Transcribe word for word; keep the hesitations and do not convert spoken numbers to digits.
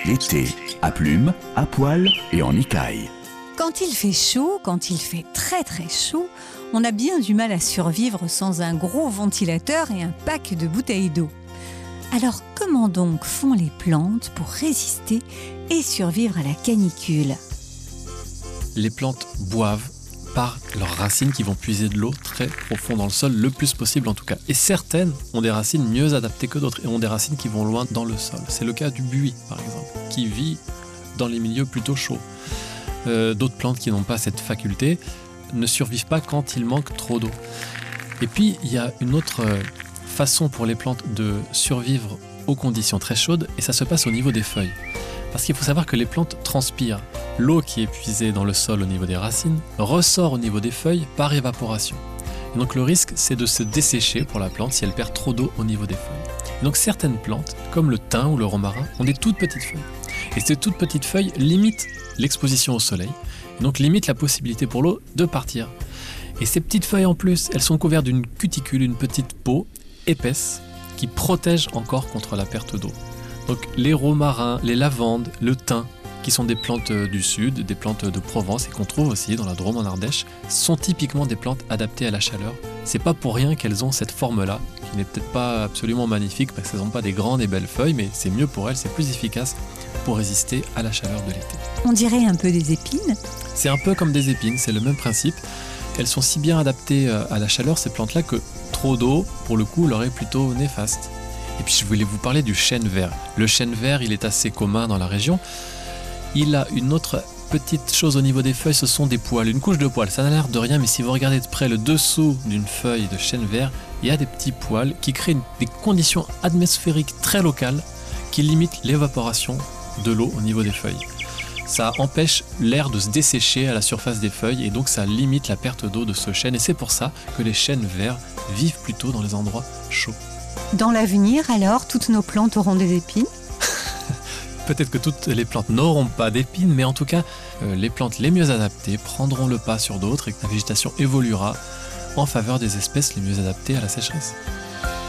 L'été, à plumes, à poil et en écailles. Quand il fait chaud, quand il fait très très chaud, on a bien du mal à survivre sans un gros ventilateur et un pack de bouteilles d'eau. Alors comment donc font les plantes pour résister et survivre à la canicule ? Les plantes boivent par leurs racines qui vont puiser de l'eau très profond dans le sol, le plus possible en tout cas. Et certaines ont des racines mieux adaptées que d'autres et ont des racines qui vont loin dans le sol. C'est le cas du buis par exemple, qui vit dans les milieux plutôt chauds. Euh, d'autres plantes qui n'ont pas cette faculté ne survivent pas quand il manque trop d'eau. Et puis il y a une autre façon pour les plantes de survivre aux conditions très chaudes et ça se passe au niveau des feuilles. Parce qu'il faut savoir que les plantes transpirent. L'eau qui est puisée dans le sol au niveau des racines ressort au niveau des feuilles par évaporation. Et donc le risque, c'est de se dessécher pour la plante si elle perd trop d'eau au niveau des feuilles. Et donc certaines plantes, comme le thym ou le romarin, ont des toutes petites feuilles. Et ces toutes petites feuilles limitent l'exposition au soleil, et donc limitent la possibilité pour l'eau de partir. Et ces petites feuilles en plus, elles sont couvertes d'une cuticule, une petite peau épaisse, qui protège encore contre la perte d'eau. Donc les romarins, les lavandes, le thym, qui sont des plantes du sud, des plantes de Provence et qu'on trouve aussi dans la Drôme en Ardèche, sont typiquement des plantes adaptées à la chaleur. C'est pas pour rien qu'elles ont cette forme-là, qui n'est peut-être pas absolument magnifique parce qu'elles n'ont pas des grandes et belles feuilles, mais c'est mieux pour elles, c'est plus efficace pour résister à la chaleur de l'été. On dirait un peu des épines. C'est un peu comme des épines, c'est le même principe. Elles sont si bien adaptées à la chaleur, ces plantes-là, que trop d'eau, pour le coup, leur est plutôt néfaste. Et puis je voulais vous parler du chêne vert. Le chêne vert, il est assez commun dans la région. Il a une autre petite chose au niveau des feuilles, ce sont des poils, une couche de poils. Ça n'a l'air de rien, mais si vous regardez de près le dessous d'une feuille de chêne vert, il y a des petits poils qui créent une, des conditions atmosphériques très locales qui limitent l'évaporation de l'eau au niveau des feuilles. Ça empêche l'air de se dessécher à la surface des feuilles et donc ça limite la perte d'eau de ce chêne. Et c'est pour ça que les chênes verts vivent plutôt dans les endroits chauds. Dans l'avenir, alors, toutes nos plantes auront des épines ? Peut-être que toutes les plantes n'auront pas d'épines, mais en tout cas, euh, les plantes les mieux adaptées prendront le pas sur d'autres et que la végétation évoluera en faveur des espèces les mieux adaptées à la sécheresse.